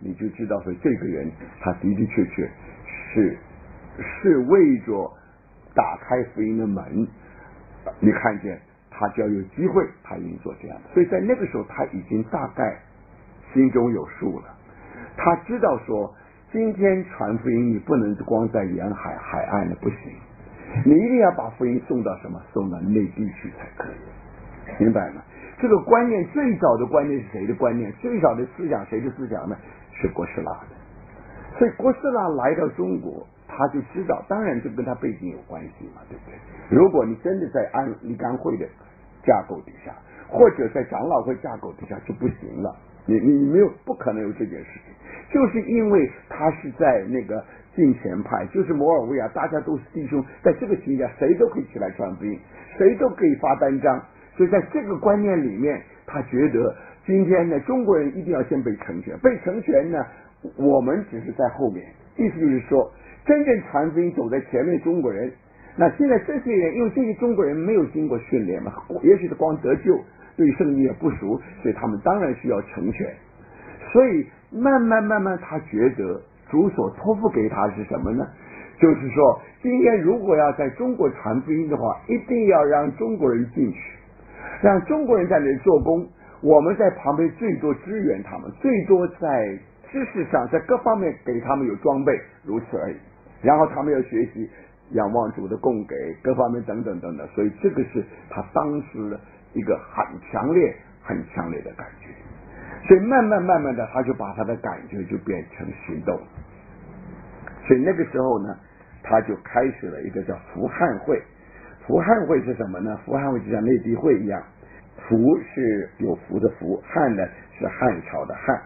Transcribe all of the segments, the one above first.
你就知道说这个人他的的确确是为着打开福音的门，你看见他只要有机会他一定做这样的。所以在那个时候他已经大概心中有数了，他知道说今天传福音你不能光在沿海海岸的不行，你一定要把福音送到什么？送到内地去才可以，明白吗？这个观念最早的观念是谁的观念？最早的思想谁的思想呢？是哥斯拉的。所以哥斯拉来到中国，他就知道，当然这跟他背景有关系嘛，对不对？如果你真的在立竿会的架构底下，或者在长老会架构底下就不行了，你没有不可能有这件事情，就是因为他是在那个敬虔派，就是摩尔维亚，大家都是弟兄，在这个情况下谁都可以起来传福音，谁都可以发单张，所以在这个观念里面，他觉得今天呢中国人一定要先被成全，被成全呢我们只是在后面，意思就是说真正传福音走在前面中国人。那现在这些人，因为这些中国人没有经过训练嘛，也许是光得救，对圣经也不熟，所以他们当然需要成全。所以慢慢他觉得主所托付给他是什么呢？就是说今天如果要在中国传福音的话，一定要让中国人进去，让中国人在那里做工，我们在旁边最多支援他们，最多在知识上在各方面给他们有装备，如此而已。然后他们要学习仰望主的供给，各方面等等，所以这个是他当时的一个很强烈的感觉。所以慢慢的他就把他的感觉就变成行动。所以那个时候呢，他就开始了一个叫福汉会。福汉会是什么呢？福汉会就像内地会一样，福是有福的福，汉呢是汉朝的汉，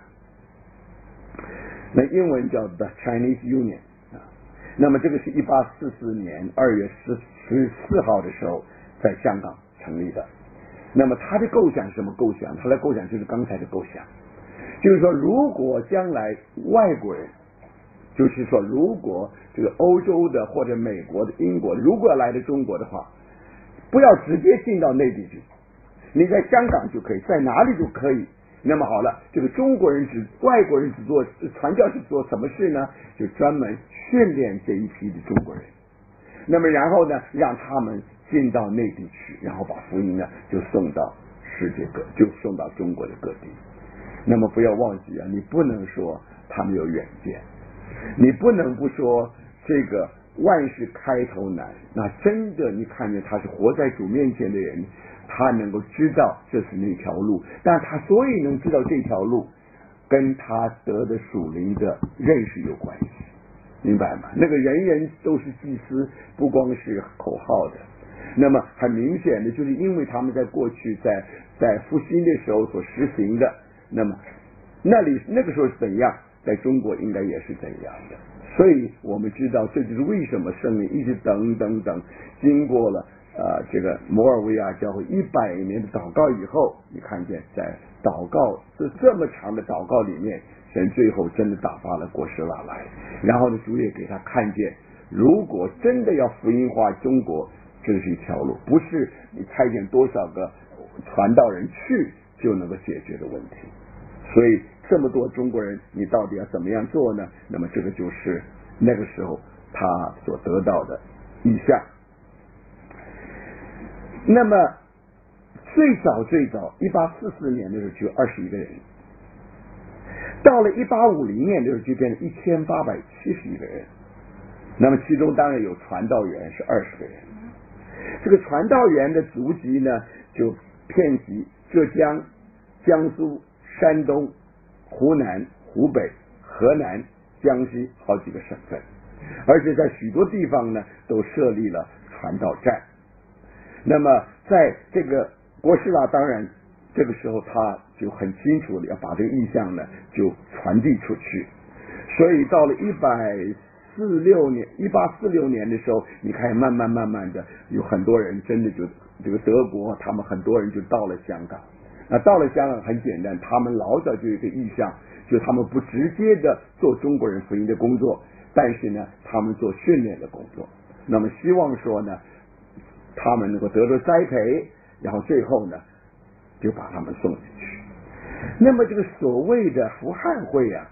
那英文叫 The Chinese Union。那么这个是1844年2月14号的时候在香港成立的。那么他的构想是什么构想？他的构想就是刚才的构想，就是说如果将来外国人，就是说如果这个欧洲的或者美国的英国的如果要来的中国的话，不要直接进到内地去，你在香港就可以，在哪里就可以。那么好了，这个中国人外国人只做传教是做什么事呢？就专门训练这一批的中国人，那么然后呢让他们进到内地去，然后把福音呢就送到世界就送到中国的各地。那么不要忘记啊，你不能说他们有远见，你不能不说这个万事开头难。那真的你看见他是活在主面前的人，他能够知道这是那条路，但他所以能知道这条路跟他得的属灵的认识有关系，明白吗？那个人人都是祭司，不光是口号的。那么很明显的就是因为他们在过去在复兴的时候所实行的，那么那个时候是怎样，在中国应该也是怎样的。所以我们知道这就是为什么圣灵一直等经过了这个摩尔维亚教会100年的祷告以后，你看见在祷告这么长的祷告里面，神最后真的打发了哥斯拉来，然后呢主也给他看见，如果真的要福音化中国，这是一条路，不是你差遣多少个传道人去就能够解决的问题。所以这么多中国人，你到底要怎么样做呢？那么这个就是那个时候他所得到的意向。那么最早1844年的时候就21个人，到了1850年的时候就变成1871个人。那么其中当然有传道员是20个人。这个传道员的足迹呢，就遍及浙江、江苏、山东、湖南、湖北、河南、江西好几个省份，而且在许多地方呢都设立了传道站。那么在这个哥斯拉当然这个时候他就很清楚的要把这个意向呢就传递出去，所以到了1846年的时候，你看慢慢的有很多人真的就这个德国他们很多人就到了香港。那到了香港很简单，他们老早就有一个意向，就他们不直接的做中国人福音的工作，但是呢他们做训练的工作，那么希望说呢他们能够得到栽培，然后最后呢就把他们送进去。那么这个所谓的福汉会啊，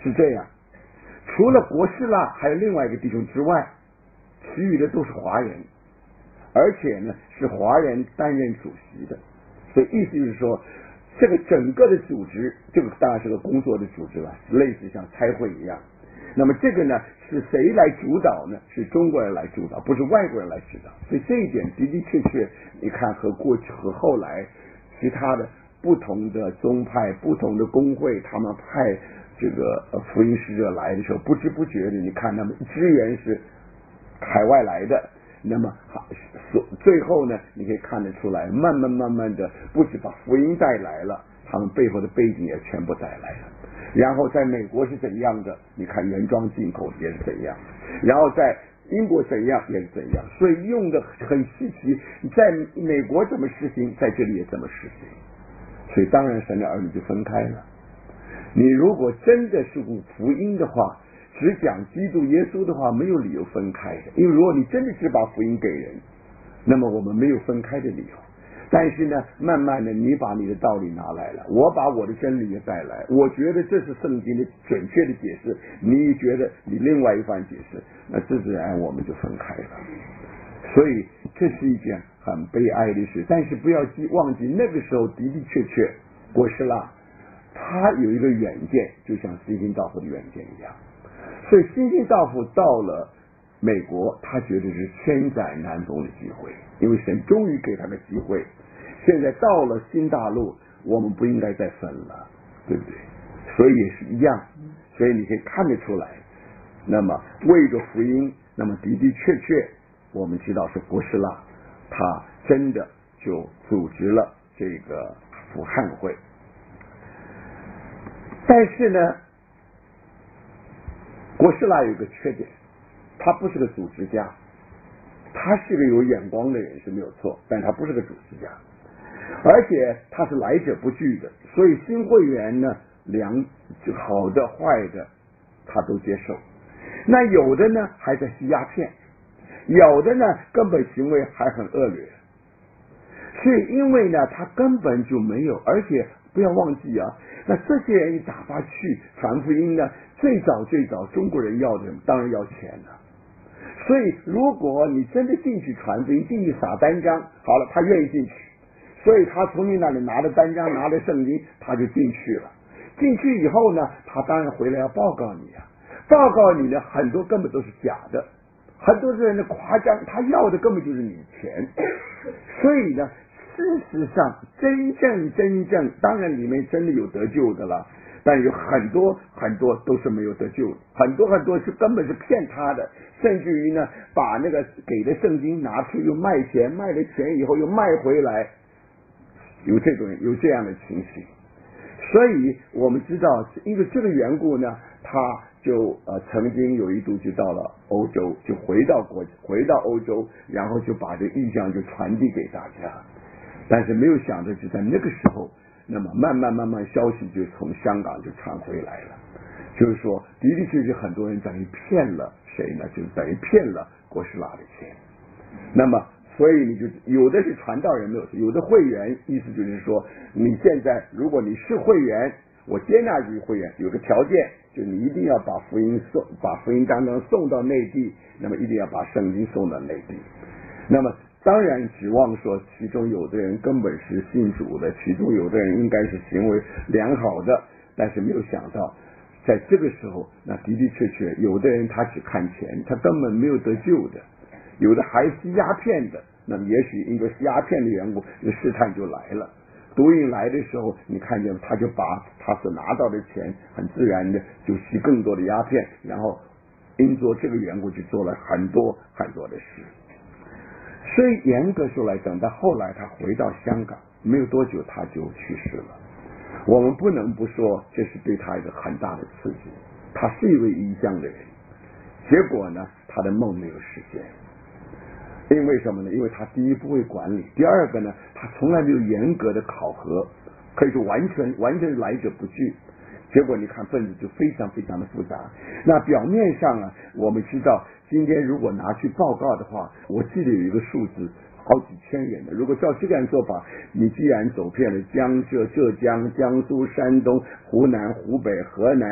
是这样。除了国师啦，还有另外一个弟兄之外，其余的都是华人，而且呢是华人担任主席的。所以意思就是说，这个整个的组织，这个当然是个工作的组织了，类似像差会一样。那么这个呢是谁来主导呢？是中国人来主导，不是外国人来主导。所以这一点的的确确，你看和过去和后来其他的不同的宗派、不同的工会，他们派这个福音使者来的时候，不知不觉的，你看他们支援是海外来的，那么最后呢，你可以看得出来，慢慢的，不止把福音带来了，他们背后的背景也全部带来了。然后在美国是怎样的，你看原装进口也是怎样，然后在英国怎样也是怎样，所以用的很稀奇，在美国怎么实行，在这里也怎么实行，所以当然神的儿女就分开了。你如果真的是福音的话，只讲基督耶稣的话，没有理由分开的，因为如果你真的是把福音给人，那么我们没有分开的理由。但是呢，慢慢的你把你的道理拿来了，我把我的真理也带来，我觉得这是圣经的准确的解释，你觉得你另外一番解释，那自自然我们就分开了。所以这是一件很悲哀的事。但是不要忘记那个时候的的确确国师啦，他有一个远见，就像新兴道夫的远见一样。所以新兴道夫到了美国，他觉得是千载难逢的机会，因为神终于给他个机会。现在到了新大陆，我们不应该再分了，对不对？所以也是一样。所以你可以看得出来，那么为着福音，那么的的确确我们知道是国师啦，他真的就组织了这个福汉会。但是呢，国师啦有一个缺点，他不是个组织家，他是个有眼光的人是没有错，但他不是个组织家，而且他是来者不拒的，所以新会员呢，好的坏的他都接受。那有的呢还在吸鸦片，有的呢根本行为还很恶劣，是因为呢他根本就没有，而且不要忘记啊，那这些人一打发去传福音呢，最早中国人要的当然要钱了。所以如果你真的进去传福音，进去撒单张，好了，他愿意进去，所以他从你那里拿了单张，拿了圣经，他就进去了。进去以后呢，他当然回来要报告你啊，报告你呢，很多根本都是假的，很多人的夸张，他要的根本就是你钱。所以呢，事实上真正，当然里面真的有得救的了，但有很多都是没有得救的，很多是根本是骗他的，甚至于呢，把那个给的圣经拿出又卖钱，卖了钱以后又卖回来，有这样的情形。所以我们知道，因为这个缘故呢，他就曾经有一度就到了欧洲，就回到欧洲，然后就把这意象就传递给大家。但是没有想到，就在那个时候，那么慢慢消息就从香港就传回来了，就是说的确是很多人等于骗了谁呢？就是等于骗了国师啦的钱。那么所以你就有的是传道人没有，有的会员，意思就是说，你现在如果你是会员，我接纳你会员，有个条件，就你一定要把福音当中送到内地，那么一定要把圣经送到内地。那么当然指望说，其中有的人根本是信主的，其中有的人应该是行为良好的，但是没有想到，在这个时候，那的确，有的人他只看钱，他根本没有得救的，有的还吸鸦片的，那么也许因为吸鸦片的缘故，这个试探就来了。毒瘾来的时候，你看见他就把他所拿到的钱，很自然的就吸更多的鸦片，然后因着这个缘故就做了很多的事。所以严格说来，等到后来他回到香港，没有多久他就去世了。我们不能不说这是对他一个很大的刺激。他是一位异乡的人，结果呢，他的梦没有实现。因为什么呢？因为他第一不会管理，第二个呢，他从来没有严格的考核，可以说完全来者不拒。结果你看分子就非常的复杂。那表面上啊，我们知道今天如果拿去报告的话，我记得有一个数字好几千人的。如果照这样做法，你既然走遍了江浙、浙江、江苏、山东、湖南、湖北、河南，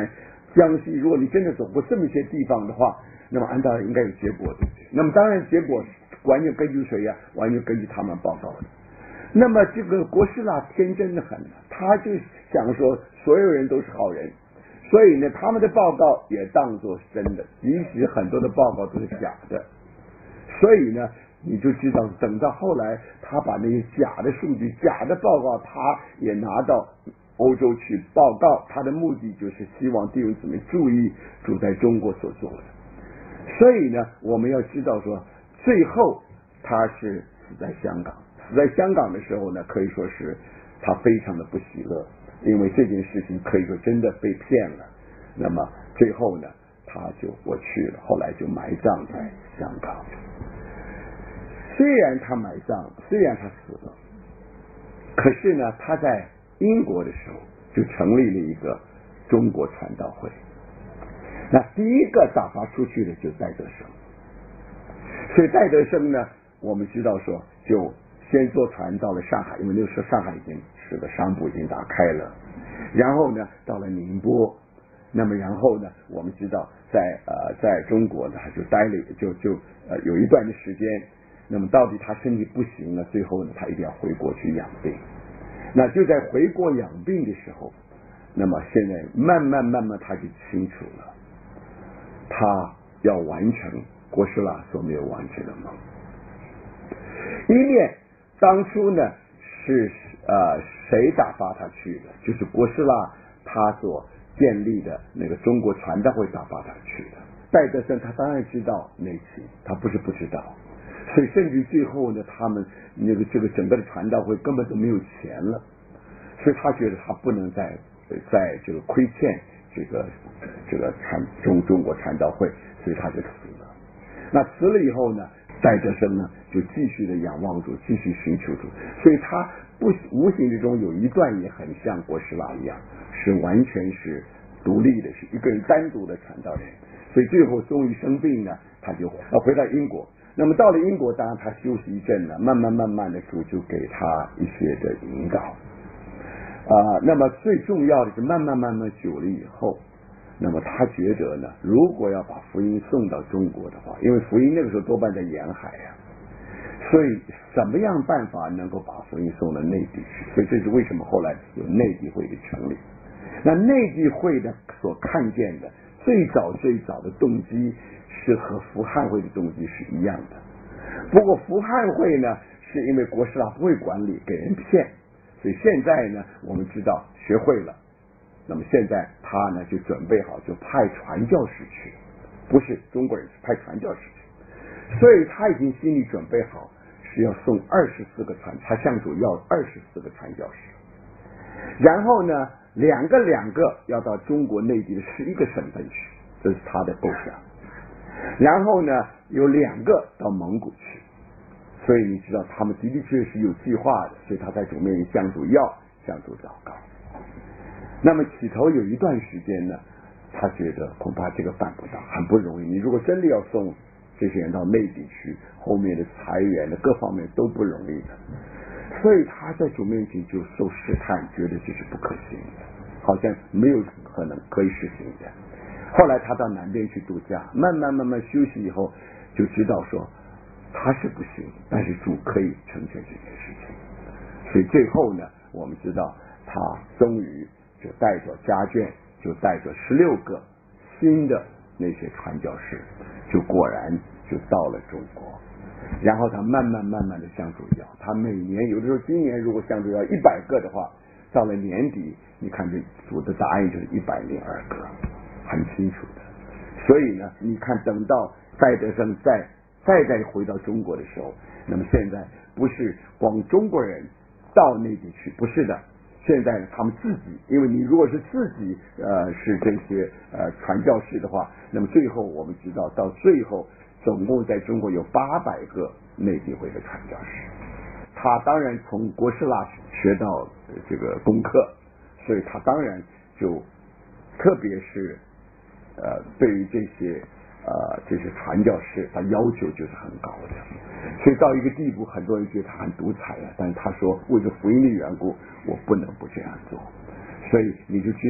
江西，如果你真的走过这么一些地方的话，那么按道理应该有结果，对不对？那么当然结果完全根据谁呀？完全根据他们报告的。那么这个郭士拉天真的很，他就想说所有人都是好人，所以呢他们的报告也当作是真的，即使很多的报告都是假的。所以呢你就知道，等到后来他把那些假的数据、假的报告，他也拿到欧洲去报告，他的目的就是希望弟兄姊妹注意主在中国所做的。所以呢我们要知道说，最后他是死在香港。死在香港的时候呢，可以说是他非常的不喜乐，因为这件事情可以说真的被骗了。那么最后呢他就过去了，后来就埋葬在香港。虽然他埋葬，虽然他死了，可是呢他在英国的时候就成立了一个中国传道会。那第一个打发出去的就是戴德生。所以戴德生呢，我们知道说就先坐船到了上海，因为那个时候上海已经是个商埠已经打开了，然后呢到了宁波，那么然后呢我们知道在中国呢他就待了有一段的时间。那么到底他身体不行了，最后呢他一定要回国去养病。那就在回国养病的时候，那么现在慢慢他就清楚了，他要完成郭士拉所没有完成的梦。一面当初呢是谁打发他去的？就是郭士拉他所建立的那个中国传道会打发他去的。戴德生他当然知道内情，他不是不知道，所以甚至最后呢他们这个整个的传道会根本都没有钱了，所以他觉得他不能在这个亏欠这个中国传道会，所以他就辞了。那辞了以后呢，戴德生呢就继续的仰望主，继续寻求主，所以他无形之中有一段也很像郭士拉一样，是完全是独立的，是一个人单独的传道人。所以最后终于生病呢，他就回到英国。那么到了英国，当然他休息一阵呢，慢慢的主就给他一些的引导。那么最重要的是慢慢久了以后，那么他觉得呢，如果要把福音送到中国的话，因为福音那个时候多半在沿海呀，所以什么样办法能够把福音送到内地去？所以这是为什么后来有内地会的成立。那内地会的所看见的最早的动机是和福汉会的动机是一样的。不过福汉会呢，是因为郭士拉不会管理，给人骗，所以现在呢我们知道学会了，那么现在他呢就准备好，就派传教士去，不是中国人，是派传教士去。所以他已经心里准备好，是要送24个他向主要24个传教士，然后呢两个要到中国内地的11个省份去，这是他的构想。然后呢有2个到蒙古去，所以你知道他们的确是有计划的，所以他在主面前向主祷告。那么起头有一段时间呢，他觉得恐怕这个办不到，很不容易。你如果真的要送这些人到内地去，后面的裁员的各方面都不容易的，所以他在主面前就受试探，觉得这是不可行的，好像没有可能可以实行的。后来他到南边去度假，慢慢休息以后，就知道说他是不行，但是主可以成全这件事情。所以最后呢，我们知道他终于就带着家眷，就带着16个新的那些传教士，就果然就到了中国。然后他慢慢的向主要，他每年有的时候今年如果向主要100个的话，到了年底你看这主的答案就是102个，很清楚的。所以呢你看等到戴德生再回到中国的时候，那么现在不是光中国人到内地去，不是的，现在他们自己，因为你如果是自己是这些传教士的话，那么最后我们知道到最后总共在中国有800个内地会的传教士。他当然从郭士拉学到这个功课，所以他当然就特别是对于这些传教士，他要求就是很高的。所以到一个地步，很多人觉得他很独裁啊，但是他说为了福音的缘故，我不能不这样做。所以你就知道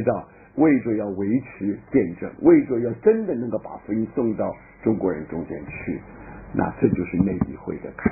为着要维持见证，为着要真的能够把福音送到中国人中间去，那这就是内议会的开